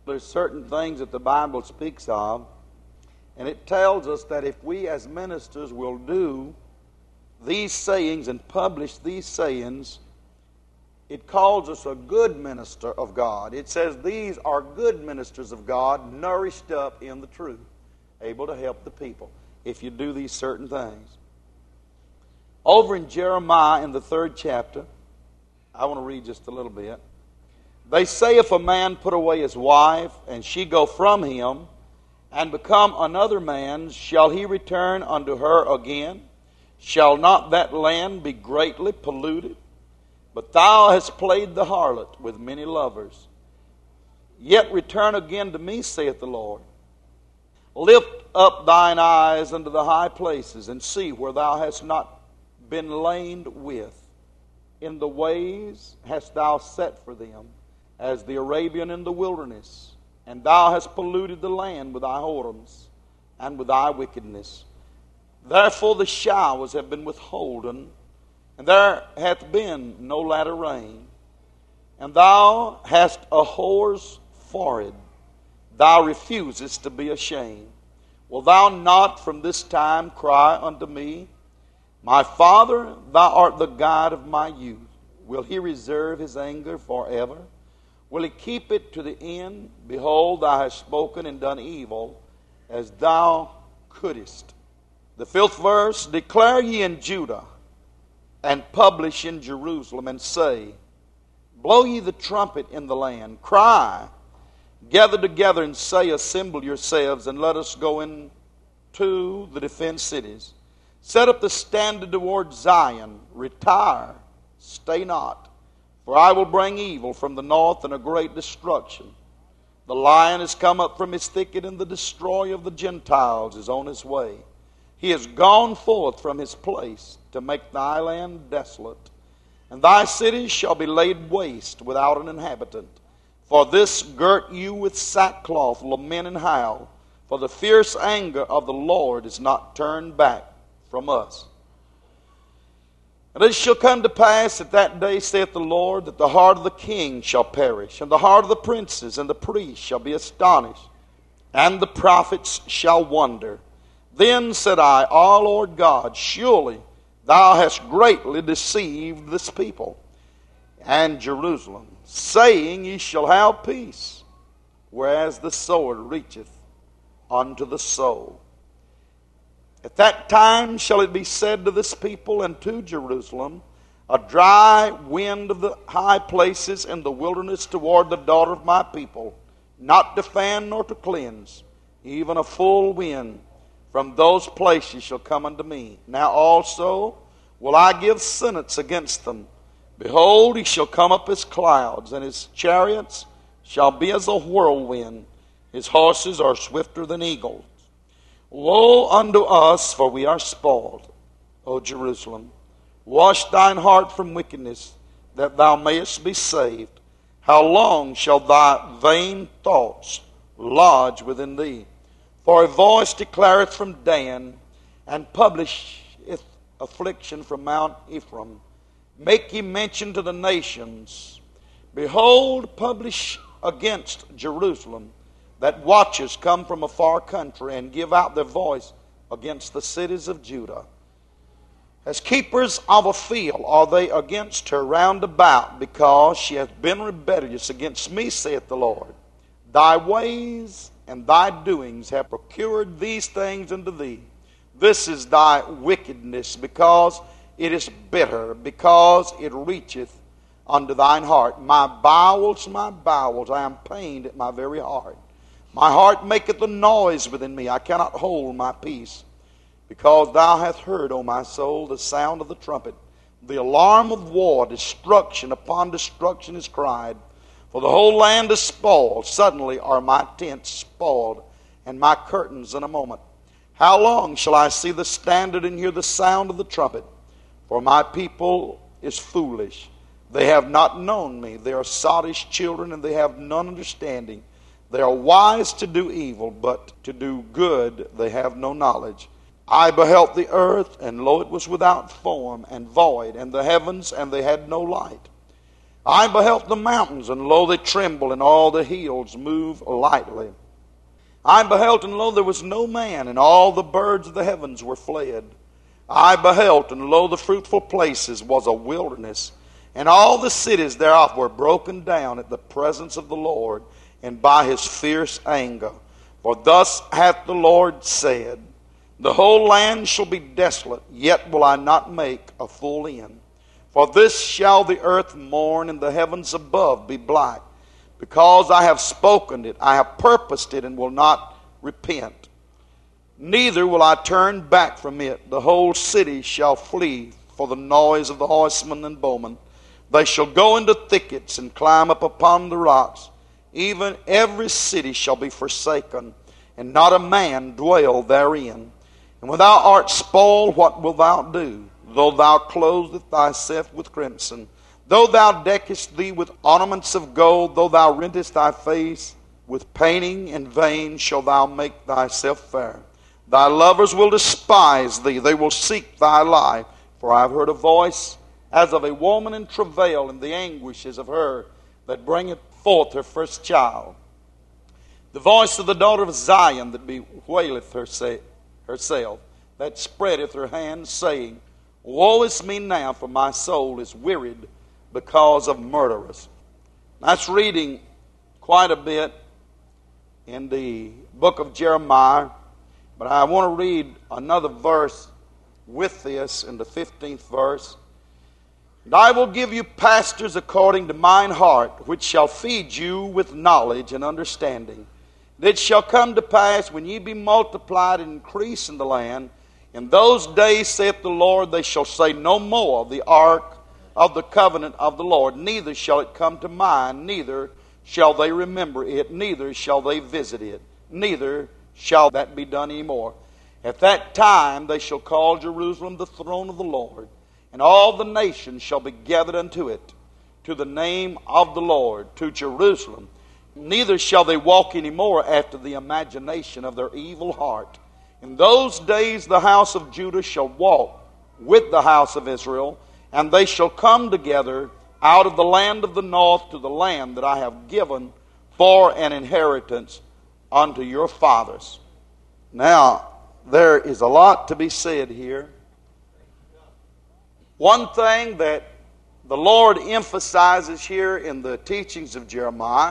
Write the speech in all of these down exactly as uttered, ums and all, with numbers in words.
There's certain things that the Bible speaks of, and it tells us that if we as ministers will do these sayings and publish these sayings, it calls us a good minister of God. It says these are good ministers of God, nourished up in the truth, able to help the people if you do these certain things. Over in Jeremiah in the third chapter, I want to read just a little bit. They say, if a man put away his wife, and she go from him, and become another man's, shall he return unto her again? Shall not that land be greatly polluted? But thou hast played the harlot with many lovers. Yet return again to me, saith the Lord. Lift up thine eyes unto the high places, and see where thou hast not been lamed with. In the ways hast thou set for them, as the Arabian in the wilderness. And thou hast polluted the land with thy whoredoms, and with thy wickedness. Therefore the showers have been withholden, and there hath been no latter rain. And thou hast a whore's forehead. Thou refusest to be ashamed. Will thou not from this time cry unto me, my Father, thou art the God of my youth. Will he reserve his anger forever? Will he keep it to the end? Behold, thou hast spoken and done evil, as thou couldest. The fifth verse, declare ye in Judah, and publish in Jerusalem, and say, blow ye the trumpet in the land, cry, gather together and say, assemble yourselves, and let us go into the defense cities. Set up the standard toward Zion, retire, stay not, for I will bring evil from the north and a great destruction. The lion has come up from his thicket, and the destroyer of the Gentiles is on his way. He is gone forth from his place to make thy land desolate, and thy cities shall be laid waste without an inhabitant. For this girt you with sackcloth, lament and howl, for the fierce anger of the Lord is not turned back from us. And it shall come to pass at that day, saith the Lord, that the heart of the king shall perish, and the heart of the princes and the priests shall be astonished, and the prophets shall wonder. Then said I, Ah, Lord God, surely thou hast greatly deceived this people and Jerusalem, saying, ye shall have peace, whereas the sword reacheth unto the soul. At that time shall it be said to this people and to Jerusalem, a dry wind of the high places and the wilderness toward the daughter of my people, not to fan nor to cleanse, even a full wind from those places shall come unto me. Now also will I give sentence against them. Behold, he shall come up as clouds, and his chariots shall be as a whirlwind. His horses are swifter than eagles. Woe unto us, for we are spoiled, O Jerusalem. Wash thine heart from wickedness, that thou mayest be saved. How long shall thy vain thoughts lodge within thee? For a voice declareth from Dan, and publisheth affliction from Mount Ephraim. Make ye mention to the nations. Behold, publish against Jerusalem, that watchers come from a far country, and give out their voice against the cities of Judah. As keepers of a field are they against her round about, because she hath been rebellious against me, saith the Lord. Thy ways and thy doings have procured these things unto thee. This is thy wickedness, because it is bitter, because it reacheth unto thine heart. My bowels, my bowels, I am pained at my very heart. My heart maketh a noise within me. I cannot hold my peace. Because thou hast heard, O my soul, the sound of the trumpet. The alarm of war, destruction upon destruction is cried. For the whole land is spoiled. Suddenly are my tents spoiled, and my curtains in a moment. How long shall I see the standard and hear the sound of the trumpet? For my people is foolish. They have not known me. They are sottish children, and they have none understanding. They are wise to do evil, but to do good they have no knowledge. I beheld the earth, and lo, it was without form and void, and the heavens, and they had no light. I beheld the mountains, and lo, they tremble, and all the hills move lightly. I beheld, and lo, there was no man, and all the birds of the heavens were fled. I beheld, and lo, the fruitful places was a wilderness, and all the cities thereof were broken down at the presence of the Lord, and by his fierce anger. For thus hath the Lord said, the whole land shall be desolate, yet will I not make a full end. For this shall the earth mourn, and the heavens above be black, because I have spoken it, I have purposed it, and will not repent. Neither will I turn back from it. The whole city shall flee for the noise of the horsemen and bowmen. They shall go into thickets and climb up upon the rocks. Even every city shall be forsaken, and not a man dwell therein. And when thou art spoiled, what wilt thou do? Though thou clothest thyself with crimson, though thou deckest thee with ornaments of gold, though thou rentest thy face with painting, in vain shalt thou make thyself fair. Thy lovers will despise thee, they will seek thy life. For I have heard a voice as of a woman in travail, in the anguishes of her that bringeth forth her first child. The voice of the daughter of Zion that bewaileth herself, that spreadeth her hands, saying, Woe is me now, for my soul is wearied because of murderers. That's reading quite a bit in the book of Jeremiah, but I want to read another verse with this in the fifteenth verse. And I will give you pastors according to mine heart, which shall feed you with knowledge and understanding. And it shall come to pass, when ye be multiplied and increase in the land, in those days, saith the Lord, they shall say no more, the ark of the covenant of the Lord, neither shall it come to mind, neither shall they remember it, neither shall they visit it, neither shall that be done any more. At that time they shall call Jerusalem the throne of the Lord, and all the nations shall be gathered unto it, to the name of the Lord, to Jerusalem. Neither shall they walk any more after the imagination of their evil heart. In those days the house of Judah shall walk with the house of Israel, and they shall come together out of the land of the north to the land that I have given for an inheritance unto your fathers. Now, there is a lot to be said here. One thing that the Lord emphasizes here in the teachings of Jeremiah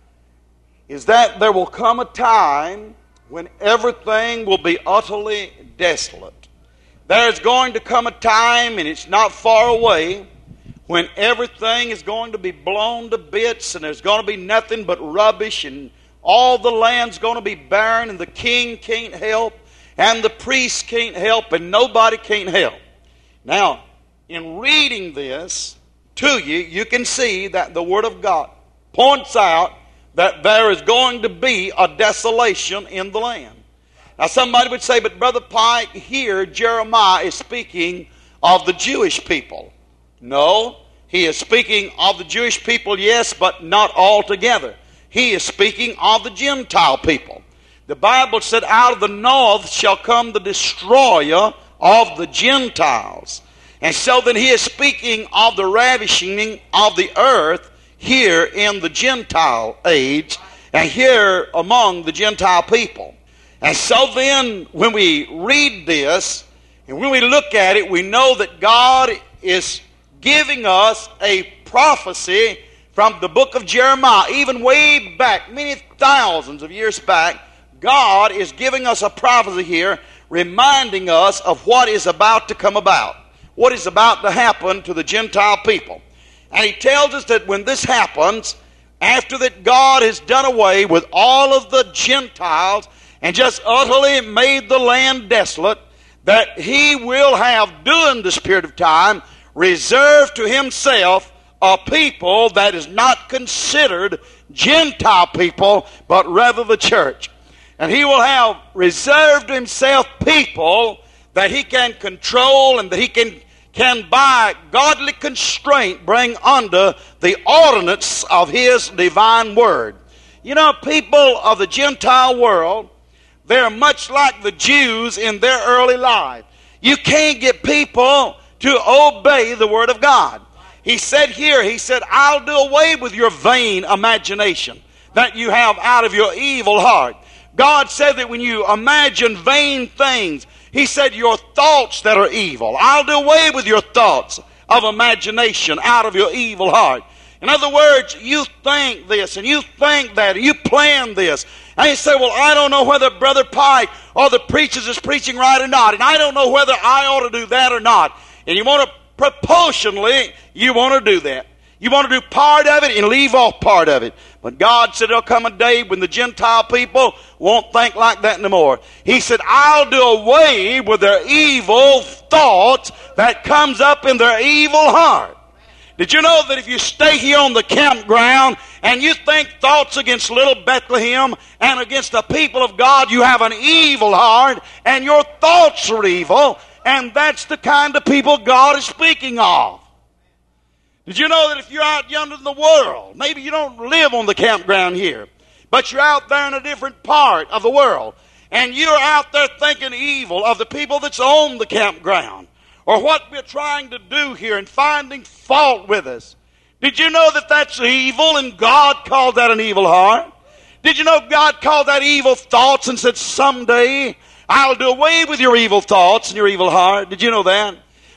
is that there will come a time when everything will be utterly desolate. There is going to come a time, and it's not far away, when everything is going to be blown to bits, and there's going to be nothing but rubbish, and all the land's going to be barren, and the king can't help, and the priest can't help, and nobody can't help. Now, in reading this to you, you can see that the Word of God points out that there is going to be a desolation in the land. Now somebody would say, but Brother Pike, here Jeremiah is speaking of the Jewish people. No, he is speaking of the Jewish people, yes, but not altogether. He is speaking of the Gentile people. The Bible said, out of the north shall come the destroyer of the Gentiles. And so then he is speaking of the ravishing of the earth here in the Gentile age, and here among the Gentile people. And so then, when we read this, and when we look at it, we know that God is giving us a prophecy from the book of Jeremiah. Even way back, many thousands of years back, God is giving us a prophecy here, reminding us of what is about to come about, what is about to happen to the Gentile people. And he tells us that when this happens, after that God has done away with all of the Gentiles and just utterly made the land desolate, that he will have, during this period of time, reserved to himself a people that is not considered Gentile people, but rather the church. And he will have reserved to himself people that he can control and that he can can by godly constraint bring under the ordinance of his divine word. You know, people of the Gentile world, they're much like the Jews in their early life. You can't get people to obey the word of God. He said here, he said, I'll do away with your vain imagination that you have out of your evil heart. God said that when you imagine vain things, he said your thoughts that are evil, I'll do away with your thoughts of imagination out of your evil heart. In other words, you think this and you think that and you plan this. And you say, well, I don't know whether Brother Pike or the preachers is preaching right or not. And I don't know whether I ought to do that or not. And you want to, proportionally, you want to do that. You want to do part of it and leave off part of it. But God said there'll come a day when the Gentile people won't think like that anymore. He said, I'll do away with their evil thoughts that comes up in their evil heart. Did you know that if you stay here on the campground and you think thoughts against little Bethlehem and against the people of God, you have an evil heart and your thoughts are evil, and that's the kind of people God is speaking of. Did you know that if you're out yonder in the world, maybe you don't live on the campground here, but you're out there in a different part of the world, and you're out there thinking evil of the people that's on the campground, or what we're trying to do here and finding fault with us. Did you know that that's evil and God called that an evil heart? Did you know God called that evil thoughts and said, someday I'll do away with your evil thoughts and your evil heart? Did you know that?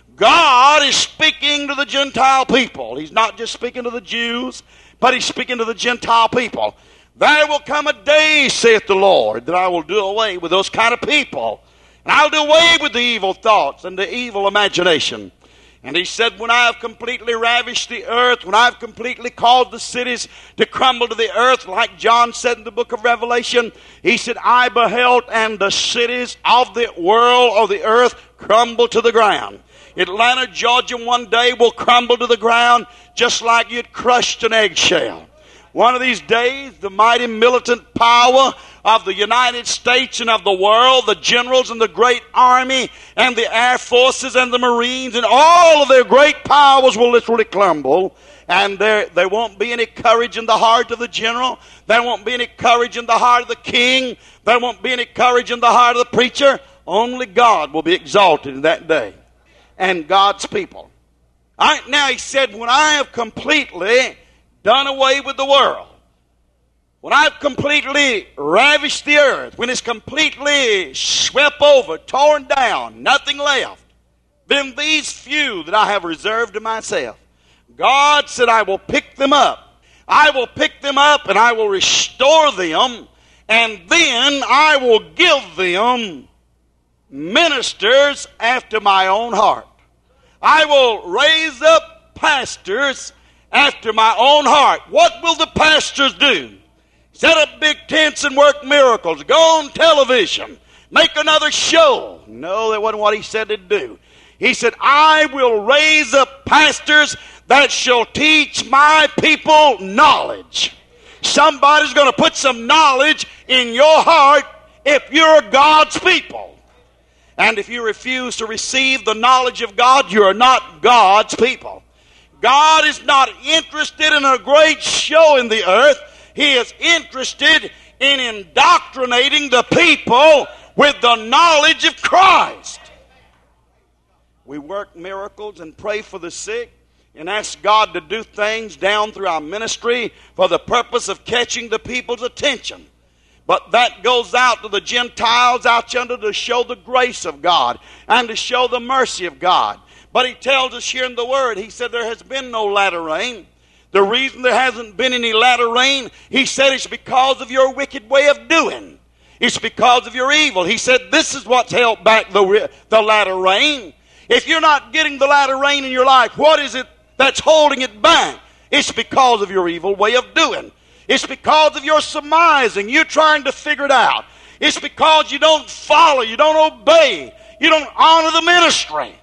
God is speaking to the Gentile people. He's not just speaking to the Jews, but He's speaking to the Gentile people. There will come a day, saith the Lord, that I will do away with those kind of people. And I'll do away with the evil thoughts and the evil imagination. And he said, when I have completely ravished the earth, when I've completely caused the cities to crumble to the earth, like John said in the book of Revelation, he said, I beheld and the cities of the world or the earth crumble to the ground. Atlanta, Georgia, one day will crumble to the ground just like you'd crushed an eggshell. One of these days, the mighty militant power of the United States and of the world, the generals and the great army and the air forces and the marines and all of their great powers will literally crumble. And there, there won't be any courage in the heart of the general. There won't be any courage in the heart of the king. There won't be any courage in the heart of the preacher. Only God will be exalted in that day. And God's people. All right, now he said, when I have completely done away with the world, when I've completely ravished the earth, when it's completely swept over, torn down, nothing left, then these few that I have reserved to myself, God said, I will pick them up. I will pick them up and I will restore them, and then I will give them ministers after my own heart. I will raise up pastors after my own heart. What will the pastors do? Set up big tents and work miracles. Go on television. Make another show. No, that wasn't what he said to do. He said, I will raise up pastors that shall teach my people knowledge. Somebody's going to put some knowledge in your heart if you're God's people. And if you refuse to receive the knowledge of God, you are not God's people. God is not interested in a great show in the earth. He is interested in indoctrinating the people with the knowledge of Christ. We work miracles and pray for the sick and ask God to do things down through our ministry for the purpose of catching the people's attention. But that goes out to the Gentiles out yonder to show the grace of God and to show the mercy of God. But he tells us here in the Word, he said there has been no latter rain. The reason there hasn't been any latter rain, he said it's because of your wicked way of doing. It's because of your evil. He said this is what's held back the, the latter rain. If you're not getting the latter rain in your life, what is it that's holding it back? It's because of your evil way of doing. It's because of your surmising. You're trying to figure it out. It's because you don't follow, you don't obey, you don't honor the ministry.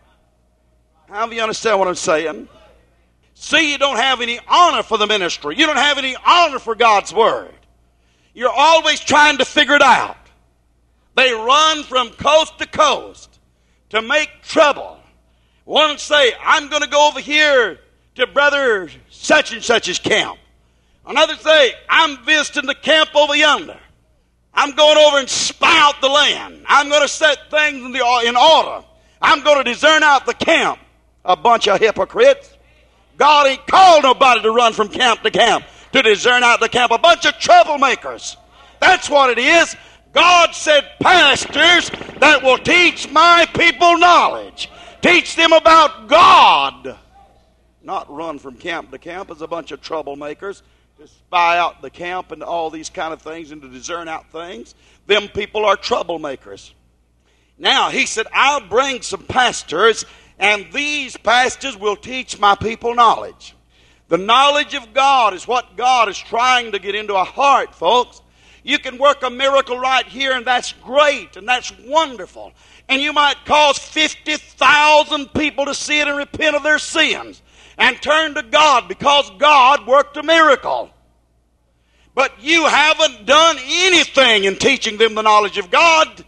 How do you understand what I'm saying? See, you don't have any honor for the ministry. You don't have any honor for God's Word. You're always trying to figure it out. They run from coast to coast to make trouble. One say, I'm going to go over here to Brother such and such's camp. Another say, I'm visiting the camp over yonder. I'm going over and spy out the land. I'm going to set things in, the, in order. I'm going to discern out the camp. A bunch of hypocrites. God ain't called nobody to run from camp to camp, to discern out the camp. A bunch of troublemakers. That's what it is. God said pastors that will teach my people knowledge. Teach them about God. Not run from camp to camp as a bunch of troublemakers to spy out the camp and all these kind of things and to discern out things. Them people are troublemakers. Now, he said, I'll bring some pastors, and these pastors will teach my people knowledge. The knowledge of God is what God is trying to get into a heart, folks. You can work a miracle right here, and that's great, and that's wonderful. And you might cause fifty thousand people to see it and repent of their sins and turn to God because God worked a miracle. But you haven't done anything in teaching them the knowledge of God.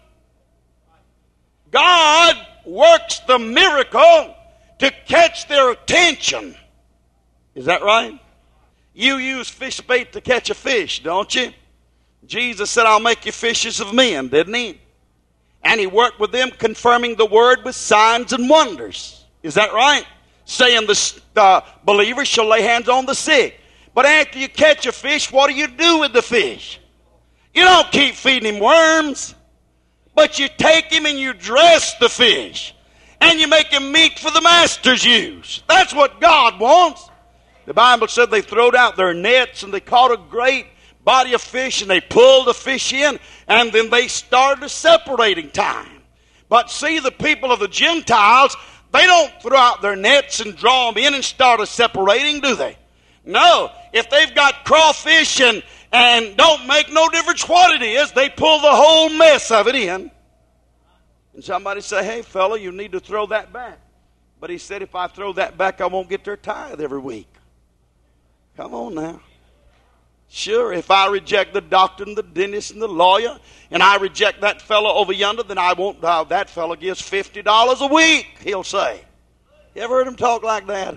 God works the miracle to catch their attention. Is that right? You use fish bait to catch a fish, don't you? Jesus said, I'll make you fishers of men, didn't he? And he worked with them, confirming the word with signs and wonders. Is that right? Saying the uh, believers shall lay hands on the sick. But after you catch a fish, what do you do with the fish? You don't keep feeding him worms. But you take him and you dress the fish. And you make him meat for the master's use. That's what God wants. The Bible said they throwed out their nets and they caught a great body of fish and they pulled the fish in, and then they started a separating time. But see, the people of the Gentiles, they don't throw out their nets and draw them in and start a separating, do they? No. If they've got crawfish and, and don't make no difference what it is, they pull the whole mess of it in. And somebody say, hey, fella, you need to throw that back. But he said, if I throw that back, I won't get their tithe every week. Come on now. Sure, if I reject the doctor and the dentist and the lawyer, and I reject that fellow over yonder, then I won't, uh, that fellow gives fifty dollars a week, he'll say. You ever heard him talk like that?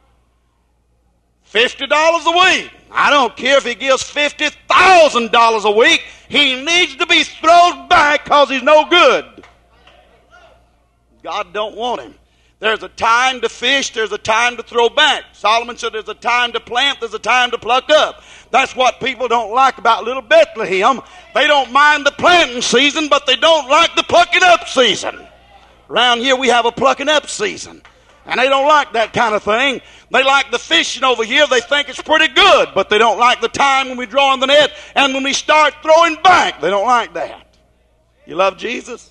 fifty dollars a week. I don't care if he gives fifty thousand dollars a week. He needs to be thrown back because he's no good. God don't want him. There's a time to fish, there's a time to throw back. Solomon said there's a time to plant, there's a time to pluck up. That's what people don't like about little Bethlehem. They don't mind the planting season, but they don't like the plucking up season. Around here we have a plucking up season. And they don't like that kind of thing. They like the fishing over here. They think it's pretty good, but they don't like the time when we draw in the net and when we start throwing back. They don't like that. You love Jesus?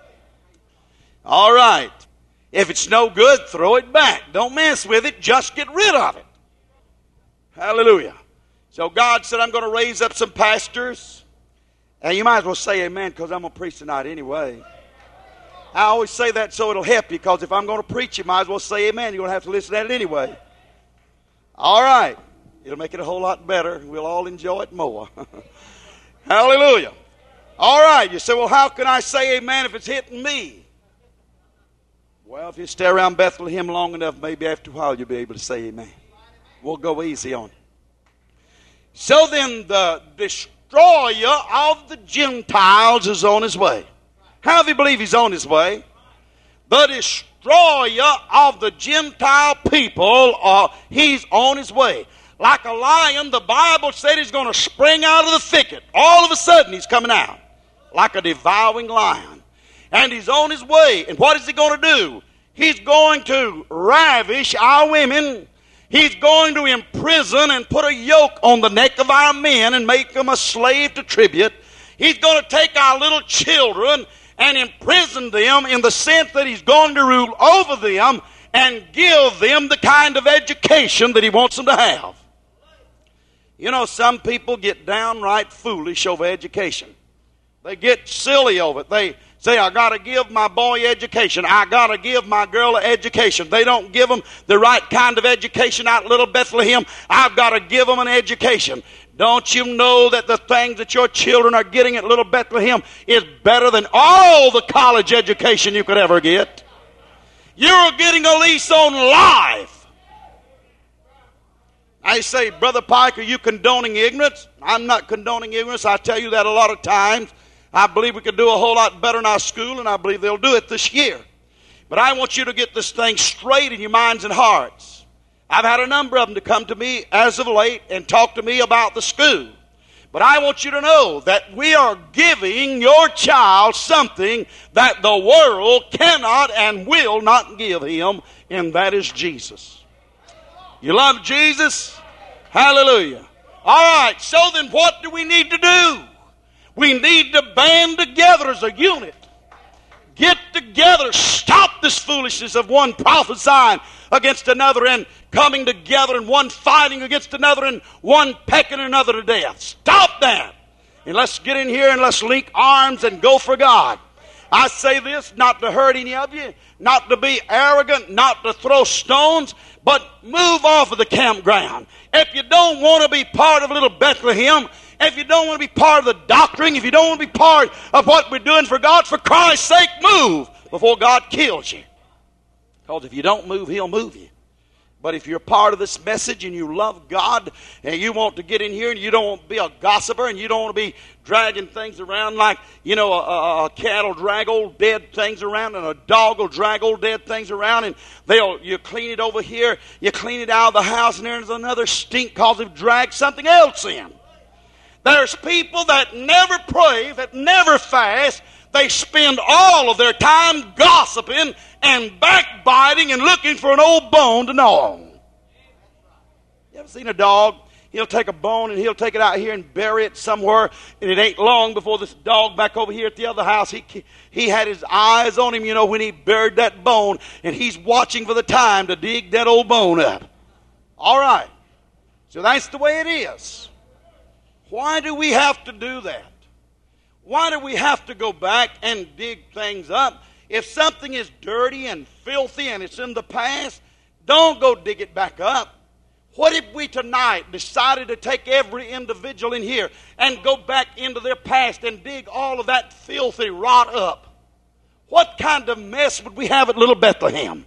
All right. If it's no good, throw it back. Don't mess with it. Just get rid of it. Hallelujah. So God said, I'm going to raise up some pastors. And you might as well say amen, because I'm going to preach tonight anyway. I always say that so it'll help you, because if I'm going to preach, you might as well say amen. You're going to have to listen to it anyway. All right. It'll make it a whole lot better. We'll all enjoy it more. Hallelujah. All right. You say, well, how can I say amen if it's hitting me? Well, if you stay around Bethlehem long enough, maybe after a while you'll be able to say amen. We'll go easy on it. So then the destroyer of the Gentiles is on his way. How do you believe he's on his way? The destroyer of the Gentile people, uh, he's on his way. Like a lion, the Bible said he's going to spring out of the thicket. All of a sudden he's coming out like a devouring lion. And he's on his way. And what is he going to do? He's going to ravish our women. He's going to imprison and put a yoke on the neck of our men and make them a slave to tribute. He's going to take our little children and imprison them in the sense that he's going to rule over them and give them the kind of education that he wants them to have. You know, some people get downright foolish over education. They get silly over it. They say, I got to give my boy education. I got to give my girl education. They don't give them the right kind of education out in little Bethlehem. I've got to give them an education. Don't you know that the things that your children are getting at little Bethlehem is better than all the college education you could ever get? You're getting a lease on life. I say, Brother Pike, are you condoning ignorance? I'm not condoning ignorance. I tell you that a lot of times. I believe we could do a whole lot better in our school, and I believe they'll do it this year. But I want you to get this thing straight in your minds and hearts. I've had a number of them to come to me as of late and talk to me about the school. But I want you to know that we are giving your child something that the world cannot and will not give him, and that is Jesus. You love Jesus? Hallelujah. All right, so then what do we need to do? We need to band together as a unit. Get together. Stop this foolishness of one prophesying against another and coming together and one fighting against another and one pecking another to death. Stop that. And let's get in here and let's link arms and go for God. I say this not to hurt any of you, not to be arrogant, not to throw stones, but move off of the campground. If you don't want to be part of little Bethlehem, if you don't want to be part of the doctrine, if you don't want to be part of what we're doing for God, for Christ's sake, move before God kills you. Because if you don't move, He'll move you. But if you're part of this message and you love God and you want to get in here and you don't want to be a gossiper and you don't want to be dragging things around like, you know, a, a, a cat will drag old dead things around and a dog will drag old dead things around and they'll you clean it over here, you clean it out of the house and there's another stink because they've dragged something else in. There's people that never pray, that never fast. They spend all of their time gossiping and backbiting and looking for an old bone to gnaw on. You ever seen a dog? He'll take a bone and he'll take it out here and bury it somewhere, and it ain't long before this dog back over here at the other house, he he had his eyes on him, you know, when he buried that bone, and he's watching for the time to dig that old bone up. All right. So that's the way it is. Why do we have to do that? Why do we have to go back and dig things up? If something is dirty and filthy and it's in the past, don't go dig it back up. What if we tonight decided to take every individual in here and go back into their past and dig all of that filthy rot up? What kind of mess would we have at Little Bethlehem?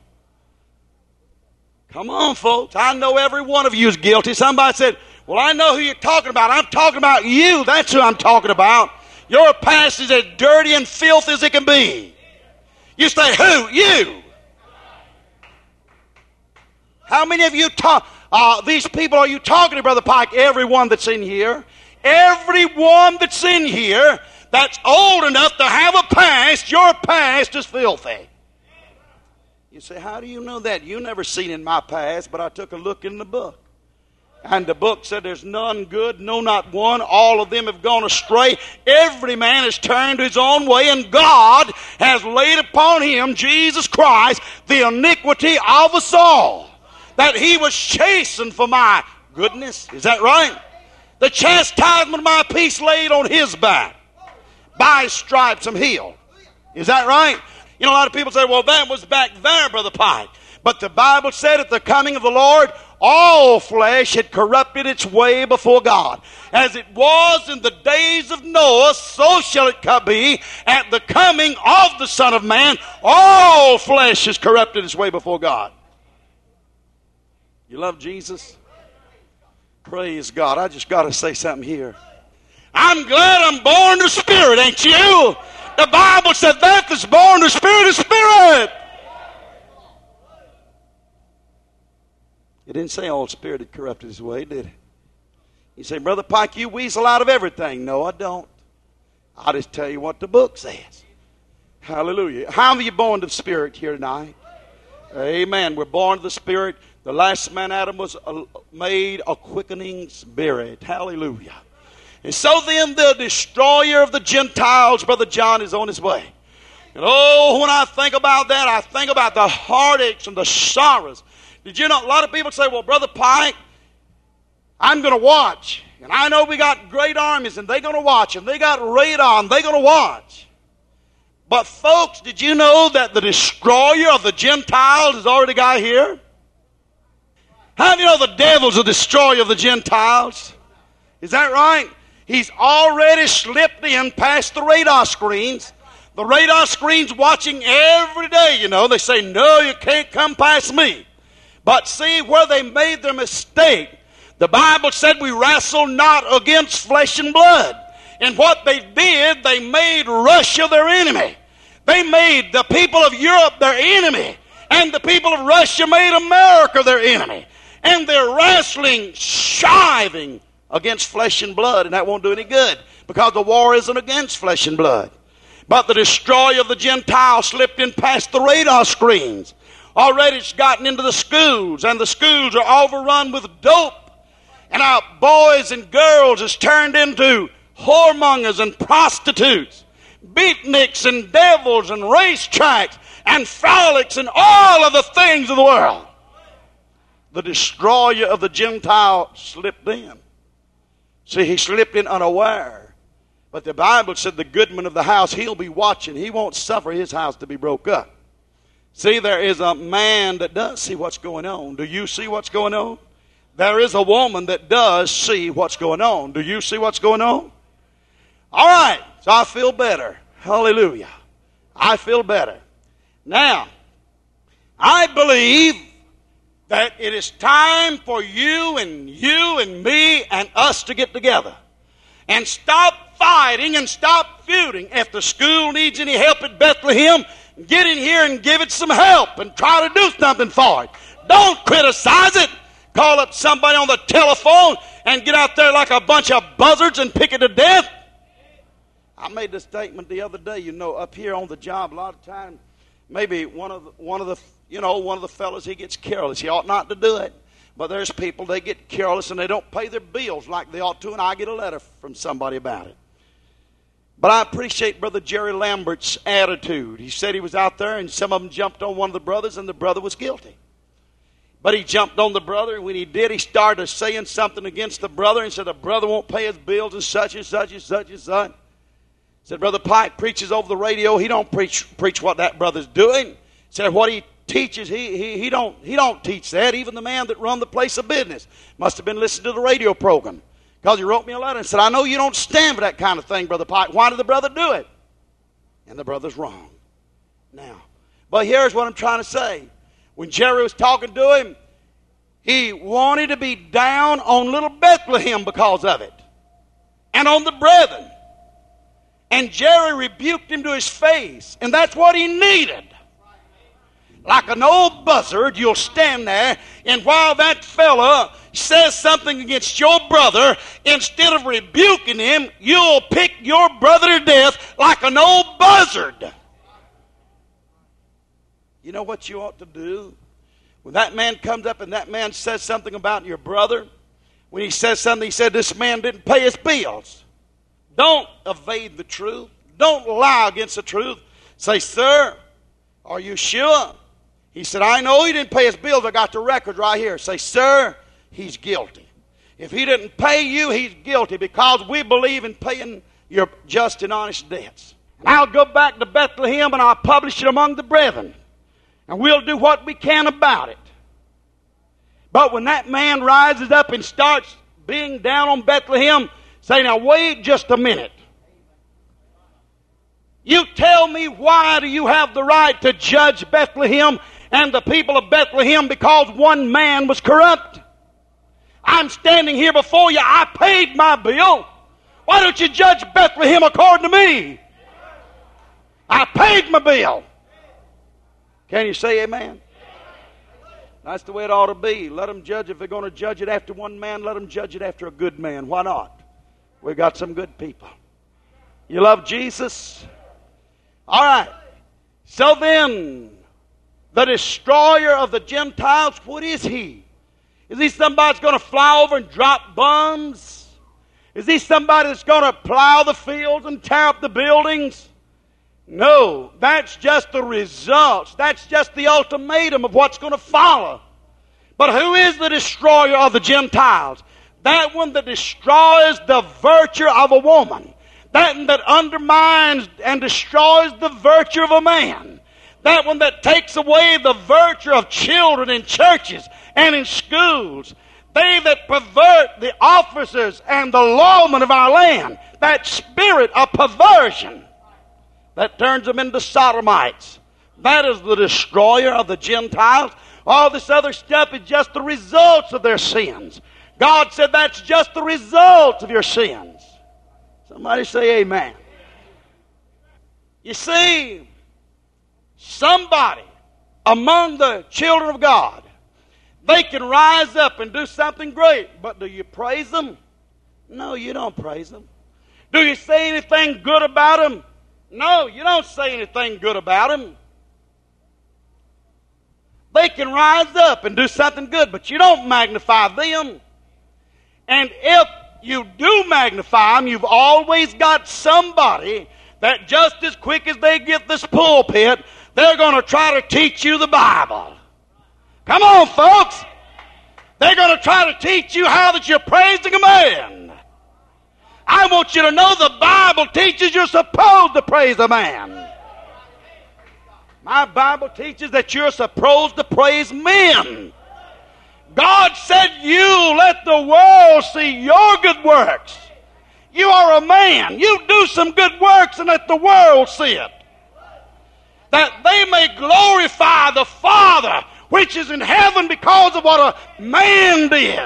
Come on, folks. I know every one of you is guilty. Somebody said, well, I know who you're talking about. I'm talking about you. That's who I'm talking about. Your past is as dirty and filthy as it can be. You say, who? You. How many of you talk? Uh, these people are you talking to, Brother Pike? Everyone that's in here. Everyone that's in here that's old enough to have a past, your past is filthy. You say, how do you know that? You never seen in my past, but I took a look in the book. And the book said there's none good, no not one. All of them have gone astray. Every man has turned his own way, and God has laid upon him, Jesus Christ, the iniquity of us all. That he was chastened for my goodness. Is that right? The chastisement of my peace laid on his back. By his stripes I'm healed. Is that right? You know, a lot of people say, well, that was back there, Brother Pike. But the Bible said at the coming of the Lord, all flesh had corrupted its way before God. As it was in the days of Noah, so shall it be at the coming of the Son of Man. All flesh has corrupted its way before God. You love Jesus? Praise God. I just got to say something here. I'm glad I'm born to spirit, ain't you? The Bible said that that's born to spirit is spirit. It didn't say all spirit had corrupted his way, did it? You say, Brother Pike, you weasel out of everything. No, I don't. I'll just tell you what the book says. Hallelujah. How are you born to the Spirit here tonight? Amen. We're born to the Spirit. The last man, Adam, was made a quickening spirit. Hallelujah. And so then the destroyer of the Gentiles, Brother John, is on his way. And oh, when I think about that, I think about the heartaches and the sorrows. Did you know, a lot of people say, well, Brother Pike, I'm going to watch. And I know we got great armies, and they're going to watch. And they got radar, and they're going to watch. But folks, did you know that the destroyer of the Gentiles has already got here? How do you know the devil's the destroyer of the Gentiles? Is that right? He's already slipped in past the radar screens. The radar screen's watching every day, you know. They say, no, you can't come past me. But see, where they made their mistake, the Bible said we wrestle not against flesh and blood. And what they did, they made Russia their enemy. They made the people of Europe their enemy. And the people of Russia made America their enemy. And they're wrestling, striving against flesh and blood, and that won't do any good because the war isn't against flesh and blood. But the destroyer of the Gentiles slipped in past the radar screens. Already it's gotten into the schools, and the schools are overrun with dope. And our boys and girls has turned into whoremongers and prostitutes, beatniks and devils and racetracks and frolics and all of the things of the world. The destroyer of the Gentiles slipped in. See, he slipped in unaware. But the Bible said the goodman of the house, he'll be watching. He won't suffer his house to be broke up. See, there is a man that does see what's going on. Do you see what's going on? There is a woman that does see what's going on. Do you see what's going on? All right, so I feel better. Hallelujah. I feel better. Now, I believe that it is time for you and you and me and us to get together and stop fighting and stop feuding. If the school needs any help at Bethlehem, get in here and give it some help and try to do something for it. Don't criticize it. Call up somebody on the telephone and get out there like a bunch of buzzards and pick it to death. I made the statement the other day, you know, up here on the job, a lot of times, maybe one of the, one of the, you know, one of the fellas, he gets careless. He ought not to do it. But there's people, they get careless and they don't pay their bills like they ought to, and I get a letter from somebody about it. But I appreciate Brother Jerry Lambert's attitude. He said he was out there and some of them jumped on one of the brothers and the brother was guilty. But he jumped on the brother, and when he did, he started saying something against the brother and said the brother won't pay his bills and such and such and such and such. Said Brother Pike preaches over the radio. He don't preach preach what that brother's doing. Said what he teaches, he he he don't he don't teach that. Even the man that run the place of business must have been listening to the radio program, because he wrote me a letter and said, I know you don't stand for that kind of thing, Brother Pike. Why did the brother do it? And the brother's wrong. Now, but here's what I'm trying to say. When Jerry was talking to him, he wanted to be down on little Bethlehem because of it, and on the brethren. And Jerry rebuked him to his face, and that's what he needed. Like an old buzzard, you'll stand there, and while that fella says something against your brother, instead of rebuking him, you'll pick your brother to death like an old buzzard. You know what you ought to do? When that man comes up and that man says something about your brother, when he says something, he said this man didn't pay his bills. Don't evade the truth. Don't lie against the truth. Say, sir, are you sure? He said, I know he didn't pay his bills. I got the record right here. Say, sir, he's guilty. If he didn't pay you, he's guilty, because we believe in paying your just and honest debts. And I'll go back to Bethlehem and I'll publish it among the brethren. And we'll do what we can about it. But when that man rises up and starts being down on Bethlehem, say, now wait just a minute. You tell me, why do you have the right to judge Bethlehem and the people of Bethlehem because one man was corrupt? I'm standing here before you. I paid my bill. Why don't you judge Bethlehem according to me? I paid my bill. Can you say amen? That's the way it ought to be. Let them judge. If they're going to judge it after one man, let them judge it after a good man. Why not? We've got some good people. You love Jesus? All right. So then, the destroyer of the Gentiles, what is he? Is he somebody that's going to fly over and drop bombs? Is he somebody that's going to plow the fields and tear up the buildings? No, that's just the results. That's just the ultimatum of what's going to follow. But who is the destroyer of the Gentiles? That one that destroys the virtue of a woman. That one that undermines and destroys the virtue of a man. That one that takes away the virtue of children in churches and in schools. They that pervert the officers and the lawmen of our land. That spirit of perversion that turns them into sodomites. That is the destroyer of the Gentiles. All this other stuff is just the results of their sins. God said that's just the result of your sins. Somebody say amen. You see, somebody among the children of God They can rise up and do something great, but do you praise them? No, you don't praise them. Do you say anything good about them? No, you don't say anything good about them. They can rise up and do something good, but you don't magnify them. And if you do magnify them, you've always got somebody that just as quick as they get this pulpit, they're going to try to teach you the Bible. Come on, folks. They're going to try to teach you how that you're praising a man. I want you to know the Bible teaches you're supposed to praise a man. My Bible teaches that you're supposed to praise men. God said, you let the world see your good works. You are a man. You do some good works and let the world see it. That they may glorify the Father which is in heaven because of what a man did.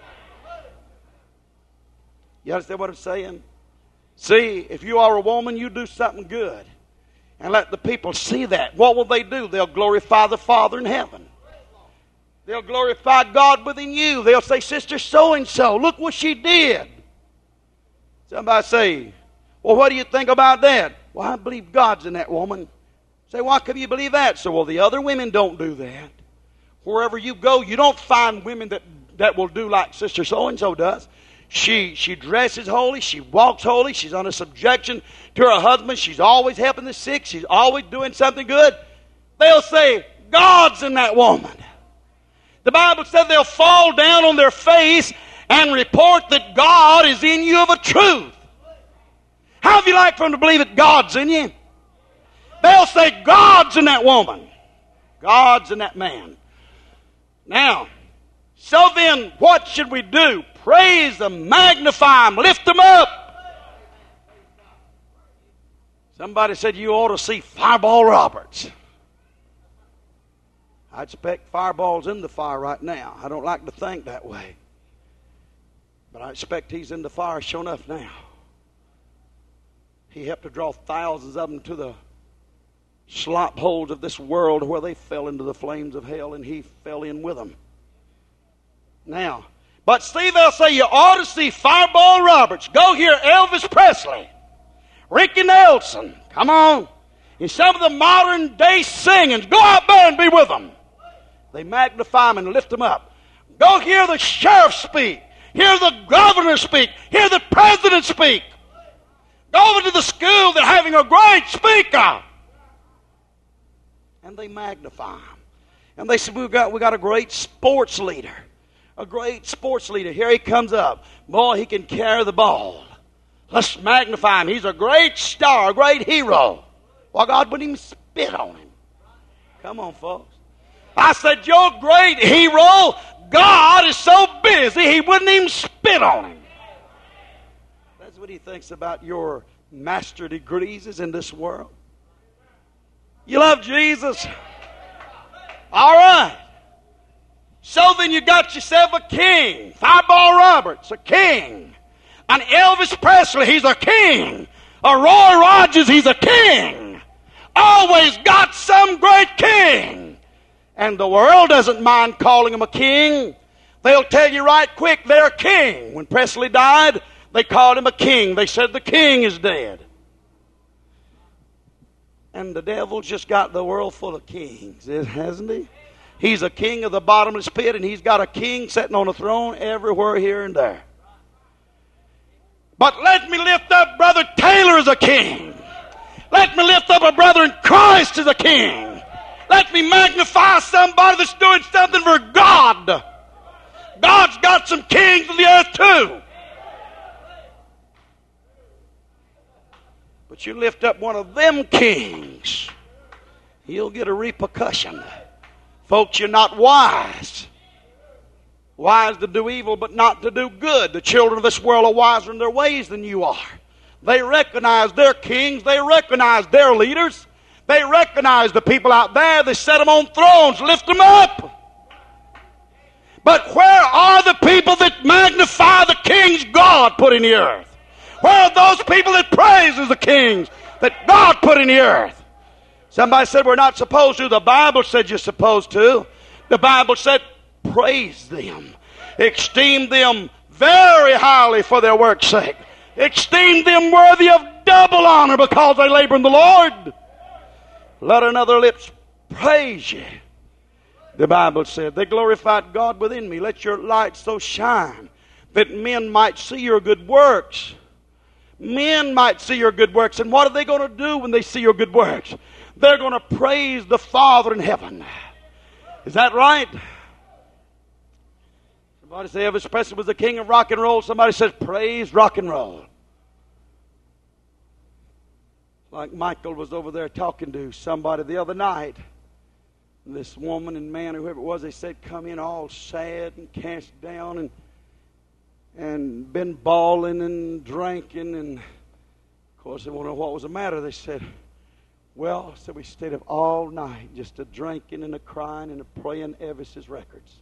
You understand what I'm saying? See, if you are a woman, you do something good. And let the people see that. What will they do? They'll glorify the Father in heaven. They'll glorify God within you. They'll say, Sister so-and-so, look what she did. Somebody say, well, what do you think about that? Well, I believe God's in that woman. Say, why can you believe that? So, well, the other women don't do that. Wherever you go, you don't find women that, that will do like Sister so-and-so does. She, she dresses holy. She walks holy. She's under subjection to her husband. She's always helping the sick. She's always doing something good. They'll say, God's in that woman. The Bible said they'll fall down on their face and report that God is in you of a truth. How would you like for them to believe that God's in you? They'll say, God's in that woman. God's in that man. Now, so then, what should we do? Praise them, magnify them, lift them up. Somebody said you ought to see Fireball Roberts. I expect Fireball's in the fire right now. I don't like to think that way. But I expect he's in the fire sure enough now. He helped to draw thousands of them to the slop holes of this world where they fell into the flames of hell, and he fell in with them. Now, but see, they'll say you ought to see Fireball Roberts. Go hear Elvis Presley, Ricky Nelson. Come on. And some of the modern day singings. Go out there and be with them. They magnify them and lift them up. Go hear the sheriff speak. Hear the governor speak. Hear the president speak. Go over to the school. They're having a great speaker. And they magnify him. And they said, we've got, we got a great sports leader. A great sports leader. Here he comes up. Boy, he can carry the ball. Let's magnify him. He's a great star, a great hero. Well, God wouldn't even spit on him. Come on, folks. I said, you're a great hero. God is so busy, he wouldn't even spit on him. That's what he thinks about your master degrees is in this world. You love Jesus? All right. So then you got yourself a king. Fireball Roberts, a king. An Elvis Presley, he's a king. A Roy Rogers, he's a king. Always got some great king. And the world doesn't mind calling him a king. They'll tell you right quick they're a king. When Presley died, they called him a king. They said the king is dead. And the devil's just got the world full of kings, hasn't he? He's a king of the bottomless pit, and he's got a king sitting on a throne everywhere here and there. But let me lift up Brother Taylor as a king. Let me lift up a brother in Christ as a king. Let me magnify somebody that's doing something for God. God's got some kings on the earth too. But you lift up one of them kings, you'll get a repercussion. Folks, you're not wise. Wise to do evil, but not to do good. The children of this world are wiser in their ways than you are. They recognize their kings. They recognize their leaders. They recognize the people out there. They set them on thrones, lift them up. But where are the people that magnify the kings God put in the earth? Where are those people that praises the kings that God put in the earth? Somebody said we're not supposed to. The Bible said you're supposed to. The Bible said praise them, esteem them very highly for their work's sake, esteem them worthy of double honor because they labor in the Lord. Let another lips praise you. The Bible said, they glorified God within me. Let your light so shine that men might see your good works. Men might see your good works. And what are they going to do when they see your good works? They're going to praise the Father in heaven. Is that right? Somebody say Elvis Presley was the king of rock and roll. Somebody says praise rock and roll. Like Michael was over there talking to somebody the other night. This woman and man, whoever it was, they said come in all sad and cast down and and been bawling and drinking. And of course they wondered what was the matter. They said, well, so we stayed up all night just a drinking and a crying and a praying Elvis's records.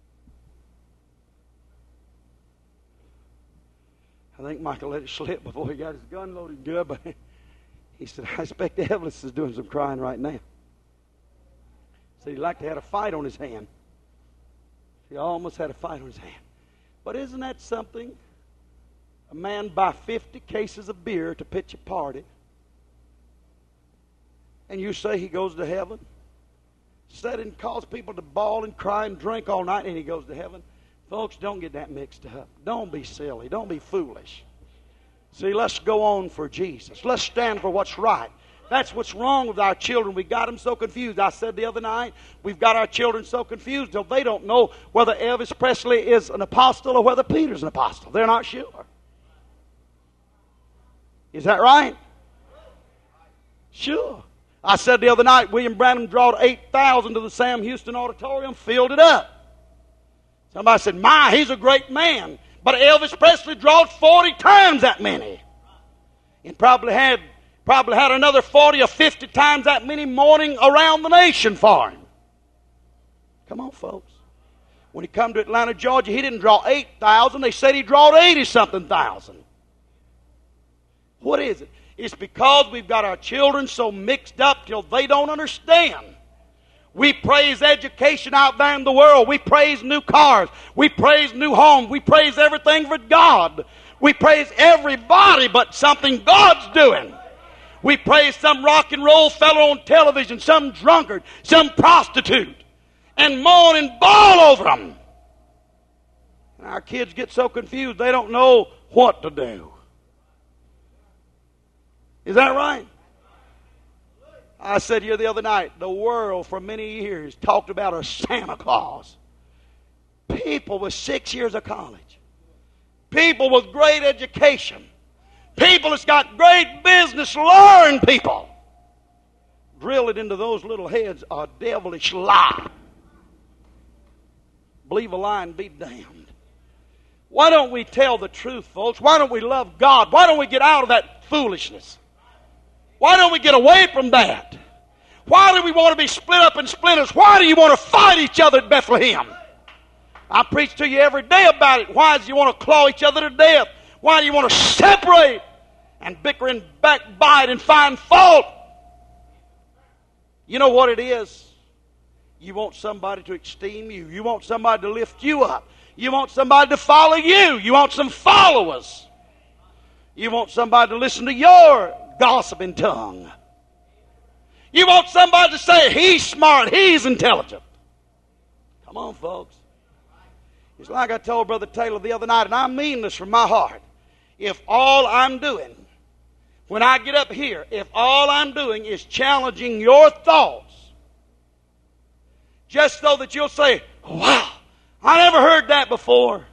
I think Michael let it slip before he got his gun loaded good, but he said, I expect Elvis is doing some crying right now. He said he'd like to have a fight on his hand. He almost had a fight on his hand. But isn't that something? A man buy fifty cases of beer to pitch a party, and you say he goes to heaven? Sit and cause people to bawl and cry and drink all night, and he goes to heaven? Folks, don't get that mixed up. Don't be silly. Don't be foolish. See, let's go on for Jesus. Let's stand for what's right. That's what's wrong with our children. We got them so confused. I said the other night, we've got our children so confused till they don't know whether Elvis Presley is an apostle or whether Peter's an apostle. They're not sure. Is that right? Sure. I said the other night, William Branham drawed eight thousand to the Sam Houston Auditorium, filled it up. Somebody said, my, he's a great man. But Elvis Presley drawed forty times that many. And probably had Probably had another forty or fifty times that many mourning around the nation for him. Come on, folks. When he come to Atlanta, Georgia, he didn't draw eight thousand. They said he drawed eighty-something thousand. What is it? It's because we've got our children so mixed up till they don't understand. We praise education out there in the world. We praise new cars. We praise new homes. We praise everything for God. We praise everybody but something God's doing. We praise some rock and roll fellow on television, some drunkard, some prostitute, and moan and bawl over them. And our kids get so confused they don't know what to do. Is that right? I said here the other night, the world for many years talked about a Santa Claus. People with six years of college. People with great education. People that's got great business luring people. Drill it into those little heads, a devilish lie. Believe a lie and be damned. Why don't we tell the truth, folks? Why don't we love God? Why don't we get out of that foolishness? Why don't we get away from that? Why do we want to be split up in splinters? Why do you want to fight each other at Bethlehem? I preach to you every day about it. Why do you want to claw each other to death? Why do you want to separate and bicker and backbite and find fault? You know what it is? You want somebody to esteem you. You want somebody to lift you up. You want somebody to follow you. You want some followers. You want somebody to listen to your gossiping tongue. You want somebody to say, he's smart, he's intelligent. Come on, folks. It's like I told Brother Taylor the other night, and I mean this from my heart. If all I'm doing, when I get up here, if all I'm doing is challenging your thoughts, just so that you'll say, wow, I never heard that before.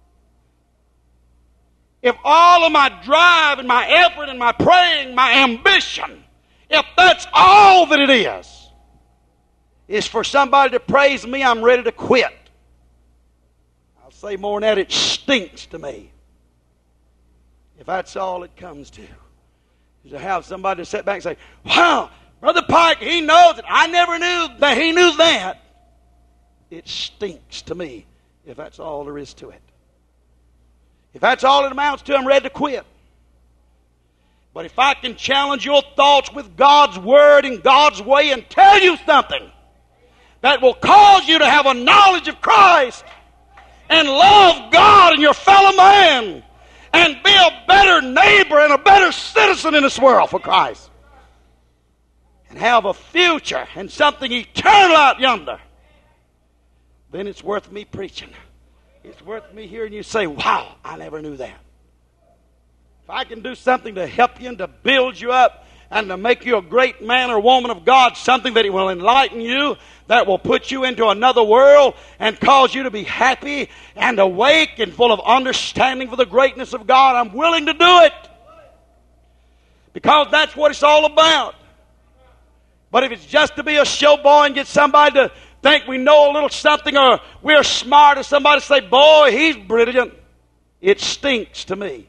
If all of my drive and my effort and my praying, my ambition, if that's all that it is, is for somebody to praise me, I'm ready to quit. I'll say more than that, it stinks to me. If that's all it comes to, is to have somebody to sit back and say, wow, Brother Pike, he knows it. I never knew that he knew that. It stinks to me if that's all there is to it. If that's all it amounts to, I'm ready to quit. But if I can challenge your thoughts with God's Word and God's way and tell you something that will cause you to have a knowledge of Christ and love God and your fellow man and be a better neighbor and a better citizen in this world for Christ and have a future and something eternal out yonder, then it's worth me preaching. It's worth me hearing you say, wow, I never knew that. If I can do something to help you and to build you up and to make you a great man or woman of God, something that will enlighten you, that will put you into another world and cause you to be happy and awake and full of understanding for the greatness of God, I'm willing to do it. Because that's what it's all about. But if it's just to be a show boy and get somebody to think we know a little something or we're smart or somebody say, boy, he's brilliant, it stinks to me.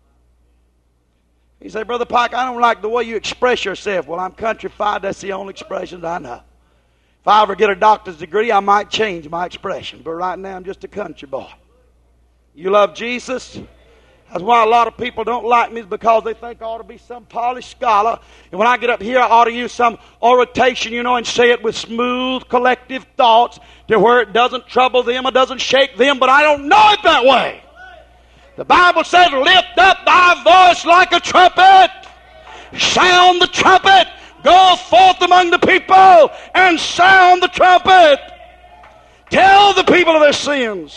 You say, Brother Pike, I don't like the way you express yourself. Well, I'm countrified. That's the only expressions I know. If I ever get a doctor's degree, I might change my expression. But right now, I'm just a country boy. You love Jesus? That's why a lot of people don't like me, is because they think I ought to be some polished scholar. And when I get up here, I ought to use some oration, you know, and say it with smooth, collective thoughts to where it doesn't trouble them or doesn't shake them. But I don't know it that way. The Bible says, lift up thy voice like a trumpet. Sound the trumpet. Go forth among the people and sound the trumpet. Tell the people of their sins.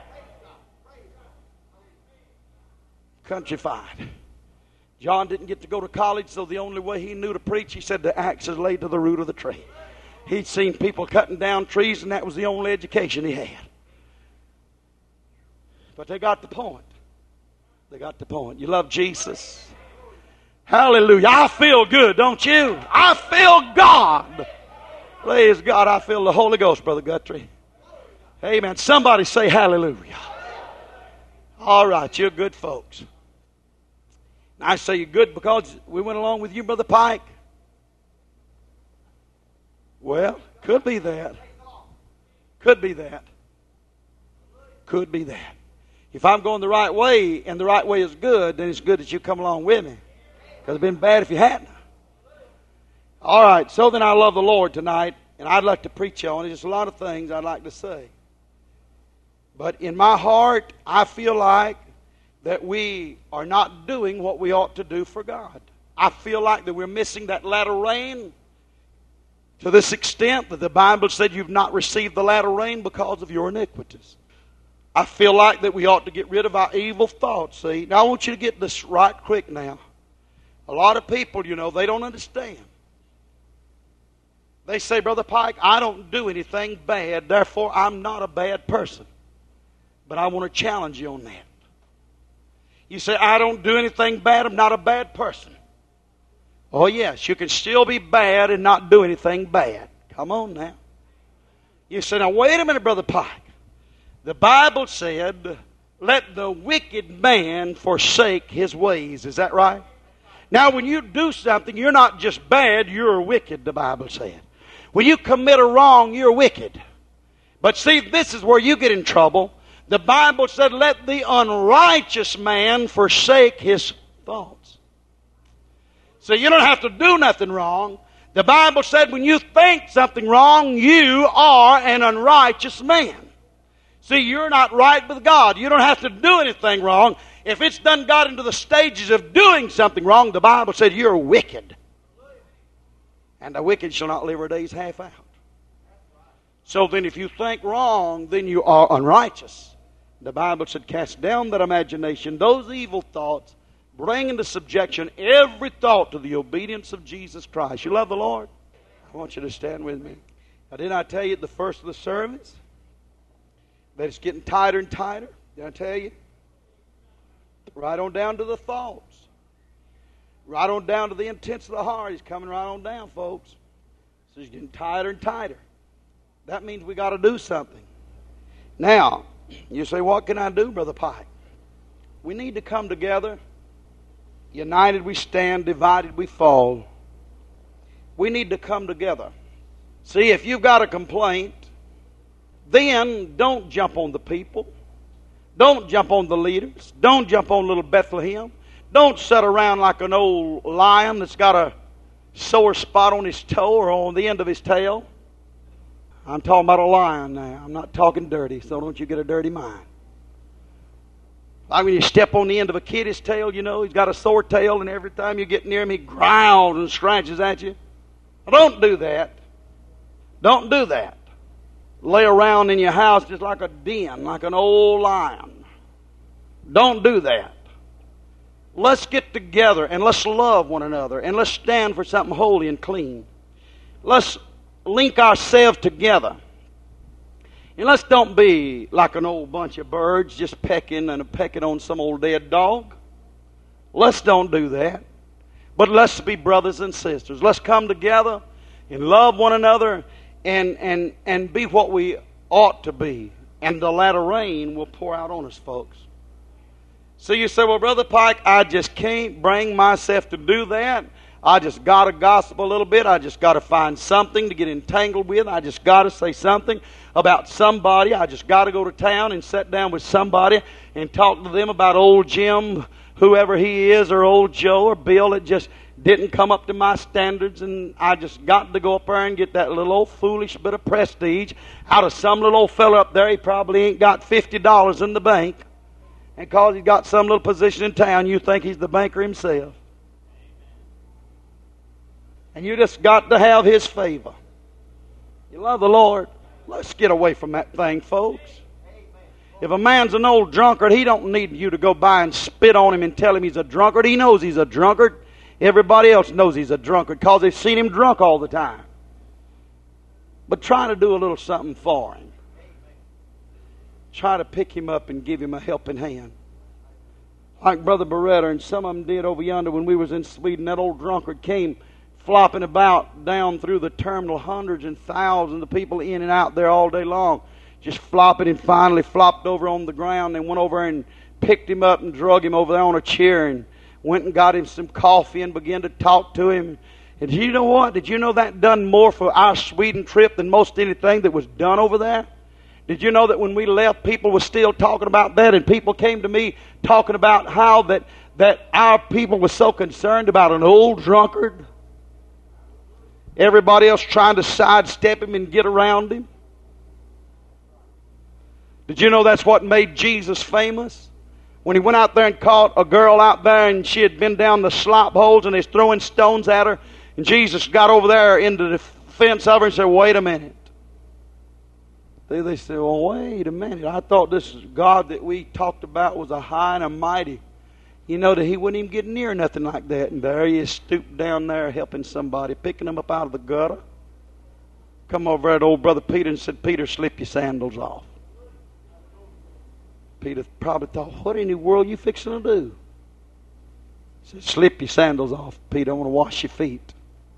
Countrified. John didn't get to go to college, so the only way he knew to preach, he said, the axe is laid to the root of the tree. He'd seen people cutting down trees, and that was the only education he had. But they got the point. They got the point. You love Jesus? Hallelujah. I feel good, don't you? I feel God. Praise God. I feel the Holy Ghost, Brother Guthrie. Amen. Somebody say hallelujah. All right, you're good folks. I say you're good because we went along with you, Brother Pike. Well, could be that. Could be that. Could be that. If I'm going the right way and the right way is good, then it's good that you come along with me. Because it'd been bad if you hadn't. All right, so then I love the Lord tonight, and I'd like to preach on it. There's a lot of things I'd like to say. But in my heart, I feel like that we are not doing what we ought to do for God. I feel like that we're missing that latter rain to this extent that the Bible said you've not received the latter rain because of your iniquities. I feel like that we ought to get rid of our evil thoughts, see. Now I want you to get this right quick now. A lot of people, you know, they don't understand. They say, Brother Pike, I don't do anything bad, therefore I'm not a bad person. But I want to challenge you on that. You say, I don't do anything bad, I'm not a bad person. Oh yes, you can still be bad and not do anything bad. Come on now. You say, now wait a minute, Brother Pike. The Bible said, let the wicked man forsake his ways. Is that right? Now when you do something, you're not just bad, you're wicked, the Bible said. When you commit a wrong, you're wicked. But see, this is where you get in trouble. The Bible said, let the unrighteous man forsake his thoughts. So you don't have to do nothing wrong. The Bible said when you think something wrong, you are an unrighteous man. See, you're not right with God. You don't have to do anything wrong. If it's done got into the stages of doing something wrong, the Bible said you're wicked. And the wicked shall not live their days half out. So then if you think wrong, then you are unrighteous. The Bible said, cast down that imagination, those evil thoughts, bring into subjection every thought to the obedience of Jesus Christ. You love the Lord? I want you to stand with me. Now, didn't I tell you at the first of the service that it's getting tighter and tighter? Did I tell you? Right on down to the thoughts. Right on down to the intents of the heart. He's coming right on down, folks. So it's getting tighter and tighter. That means we got to do something. Now, you say, what can I do, Brother Pike? We need to come together. United we stand, divided we fall. We need to come together. See, if you've got a complaint, then don't jump on the people. Don't jump on the leaders. Don't jump on little Bethlehem. Don't sit around like an old lion that's got a sore spot on his toe or on the end of his tail. I'm talking about a lion now. I'm not talking dirty, so don't you get a dirty mind. Like when you step on the end of a kitty's tail, you know, he's got a sore tail, and every time you get near him, he growls and scratches at you. Well, don't do that. Don't do that. Lay around in your house just like a den, like an old lion. Don't do that. Let's get together and let's love one another and let's stand for something holy and clean. Let's link ourselves together. And let's don't be like an old bunch of birds just pecking and pecking on some old dead dog. Let's don't do that. But let's be brothers and sisters. Let's come together and love one another and, and, and be what we ought to be. And the latter rain will pour out on us, folks. So you say, well, Brother Pike, I just can't bring myself to do that. I just got to gossip a little bit. I just got to find something to get entangled with. I just got to say something about somebody. I just got to go to town and sit down with somebody and talk to them about old Jim, whoever he is, or old Joe or Bill that just didn't come up to my standards, and I just got to go up there and get that little old foolish bit of prestige out of some little old fella up there. He probably ain't got fifty dollars in the bank. And because he's got some little position in town, you think he's the banker himself. And you just got to have his favor. You love the Lord. Let's get away from that thing, folks. If a man's an old drunkard, he don't need you to go by and spit on him and tell him he's a drunkard. He knows he's a drunkard. Everybody else knows he's a drunkard because they've seen him drunk all the time. But try to do a little something for him. Try to pick him up and give him a helping hand. Like Brother Beretta and some of them did over yonder when we was in Sweden. That old drunkard came flopping about down through the terminal, hundreds and thousands of people in and out there all day long, just flopping, and finally flopped over on the ground and went over and picked him up and drug him over there on a chair and went and got him some coffee and began to talk to him. And you know what? Did you know that done more for our Sweden trip than most anything that was done over there? Did you know that when we left, people were still talking about that, and people came to me talking about how that, that our people were so concerned about an old drunkard? Everybody else trying to sidestep him and get around him. Did you know that's what made Jesus famous? When he went out there and caught a girl out there and she had been down the slop holes and they was throwing stones at her, and Jesus got over there into the fence of her and said, wait a minute. They, they said, well, wait a minute. I thought this God that we talked about was a high and a mighty. You know that he wouldn't even get near nothing like that. And there he is stooped down there helping somebody, picking them up out of the gutter. Come over at old Brother Peter and said, Peter, slip your sandals off. Peter probably thought, what in the world are you fixing to do? He said, slip your sandals off, Peter. I want to wash your feet.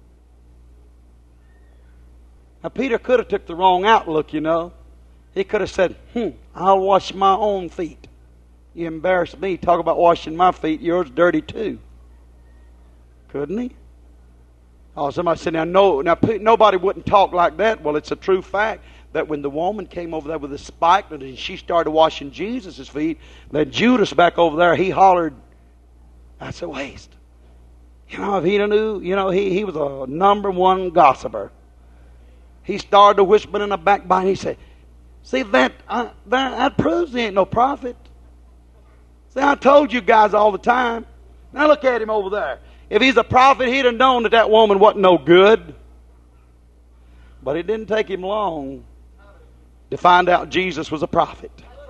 Now, Peter could have took the wrong outlook, you know. He could have said, hmm, I'll wash my own feet. You embarrass me. Talk about washing my feet. Yours dirty too. Couldn't he? Oh, somebody said, now, no, now nobody wouldn't talk like that. Well, it's a true fact that when the woman came over there with a spike and she started washing Jesus' feet, that Judas back over there, he hollered, that's a waste. You know, if he knew, you know, he, he was a number one gossiper. He started to whisper in the backbite. He said, see, that, uh, that, that proves he ain't no prophet. See, I told you guys all the time. Now look at him over there. If he's a prophet, he'd have known that that woman wasn't no good. But it didn't take him long to find out Jesus was a prophet.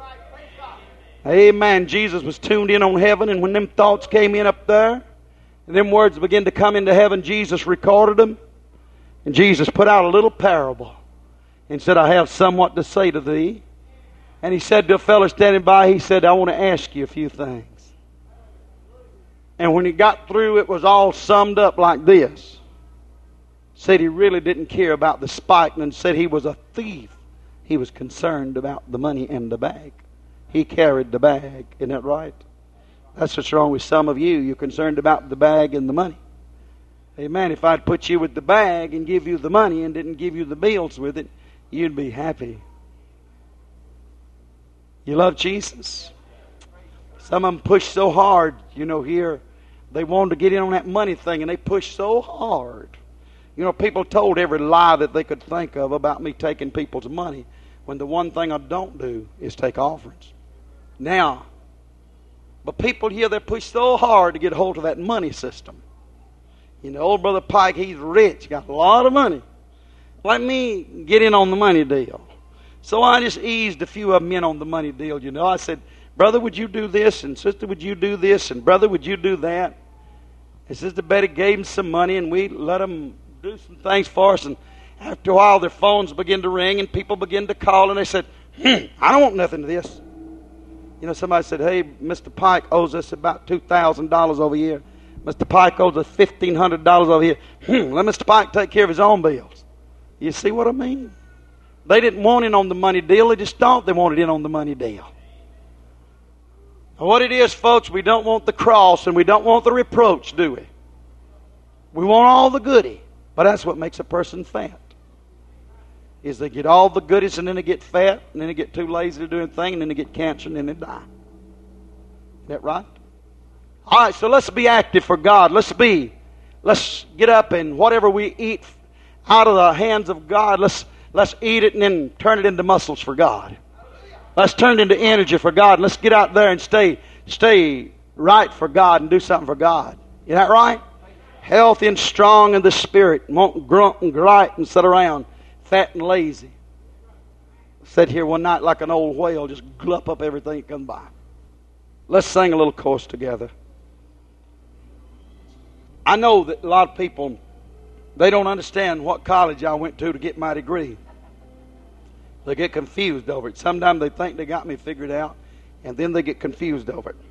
Amen. Jesus was tuned in on heaven, and when them thoughts came in up there, and them words began to come into heaven, Jesus recorded them. And Jesus put out a little parable and said, I have somewhat to say to thee. And he said to a fellow standing by, he said, I want to ask you a few things. And when he got through, it was all summed up like this. Said he really didn't care about the spike, and said he was a thief. He was concerned about the money in the bag. He carried the bag. Isn't that right? That's what's wrong with some of you. You're concerned about the bag and the money. Amen. If I'd put you with the bag and give you the money and didn't give you the bills with it, you'd be happy. You love Jesus? Some of them push so hard, you know, here. They wanted to get in on that money thing, and they pushed so hard. You know, people told every lie that they could think of about me taking people's money, when the one thing I don't do is take offerings. Now, but people here, they push so hard to get hold of that money system. You know, old Brother Pike, he's rich, got a lot of money. Let me get in on the money deal. So I just eased a few of them in on the money deal, you know. I said, brother, would you do this? And sister, would you do this? And brother, would you do that? And Sister Betty gave them some money, and we let them do some things for us. And after a while, their phones began to ring, and people began to call, and they said, hmm, I don't want nothing to this. You know, somebody said, hey, Mister Pike owes us about two thousand dollars over here. Mister Pike owes us fifteen hundred dollars over here. Hmm, let Mister Pike take care of his own bills. You see what I mean? They didn't want in on the money deal. They just thought they wanted in on the money deal. What it is, folks, we don't want the cross and we don't want the reproach, do we? We want all the goody. But that's what makes a person fat. Is they get all the goodies and then they get fat and then they get too lazy to do anything and then they get cancer and then they die. Is that right? All right, so let's be active for God. Let's be. Let's get up and whatever we eat out of the hands of God, let's let's eat it and then turn it into muscles for God. Let's turn it into energy for God. Let's get out there and stay stay right for God and do something for God. Is that right? Healthy and strong in the spirit. Won't grunt and gripe and sit around fat and lazy. Sat here one night like an old whale, just gulp up everything that comes by. Let's sing a little chorus together. I know that a lot of people, they don't understand what college I went to to get my degree. They get confused over it. Sometimes they think they got me figured out, and then they get confused over it.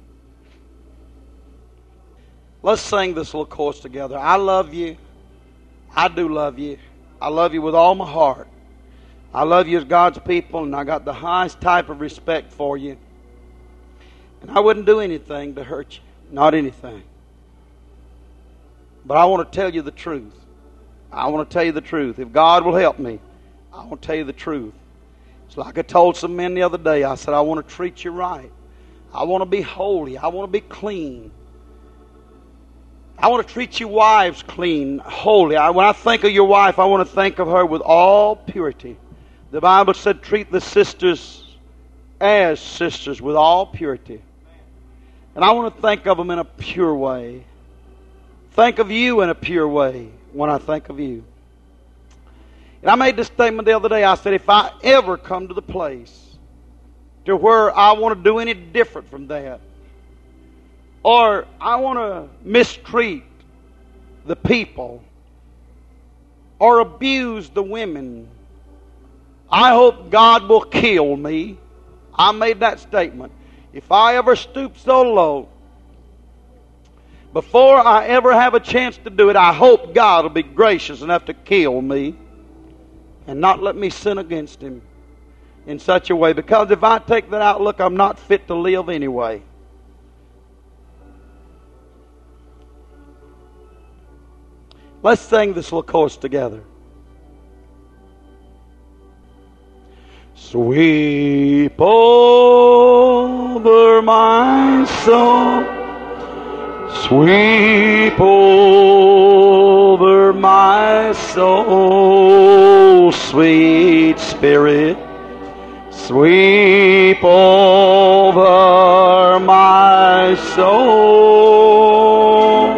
Let's sing this little chorus together. I love you. I do love you. I love you with all my heart. I love you as God's people, and I got the highest type of respect for you. And I wouldn't do anything to hurt you. Not anything. But I want to tell you the truth. I want to tell you the truth. If God will help me, I want to tell you the truth. It's like I told some men the other day. I said, I want to treat you right. I want to be holy. I want to be clean. I want to treat you wives clean, holy. I, when I think of your wife, I want to think of her with all purity. The Bible said, treat the sisters as sisters with all purity. And I want to think of them in a pure way. Think of you in a pure way when I think of you. And I made this statement the other day. I said, if I ever come to the place to where I want to do any different from that, or I want to mistreat the people, or abuse the women, I hope God will kill me. I made that statement. If I ever stoop so low, before I ever have a chance to do it, I hope God will be gracious enough to kill me and not let me sin against Him in such a way. Because if I take that outlook, I'm not fit to live anyway. Let's sing this little chorus together. Sweep over my soul, sweep over my soul, sweet Spirit, sweep over my soul.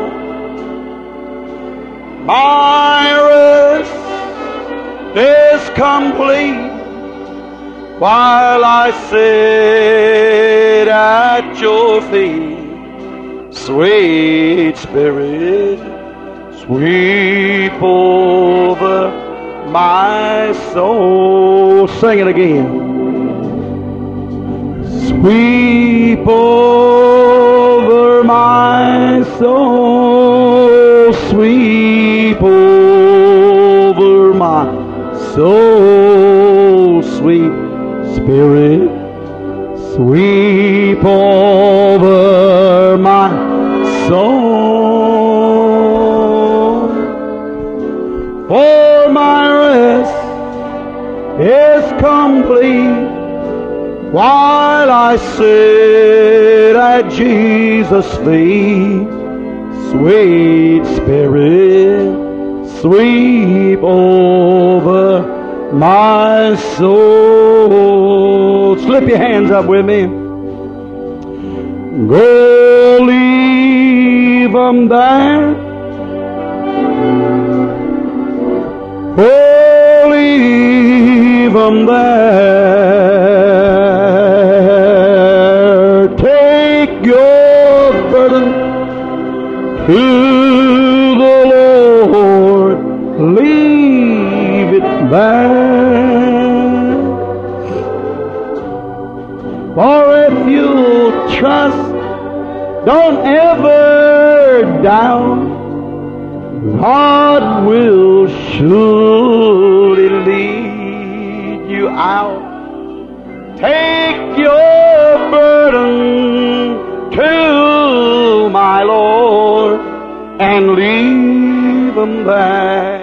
My rest is complete while I sit at your feet. Sweet Spirit, sweep over my soul. Sing it again. Sweep over my soul, sweep over my soul, sweet Spirit, sweep over my soul. For my rest is complete while I sit at Jesus' feet. Sweet Spirit, sweep over my soul. Slip your hands up with me. Go leave 'em there. Oh, leave 'em there. Take your burden to the Lord. Leave it there. For if you'll trust, don't ever doubt, God will surely lead you out. Take your burden to my Lord and leave 'em there.